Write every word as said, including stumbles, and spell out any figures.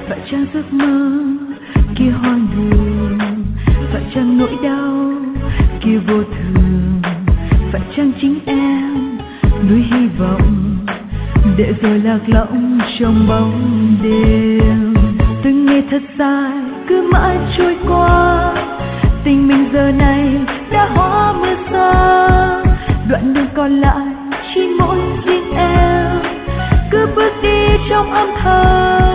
phải chăng giấc mơ kia hoang đường, phải chăng nỗi đau kia vô thường, phải chăng chính em nuôi hy vọng để rồi lạc lõng trong bóng đêm. Từng ngày thật dài cứ mãi trôi qua, tình mình giờ này đã hóa mưa xa, đoạn đường còn lại chỉ mỗi riêng em cứ bước đi trong âm thầm.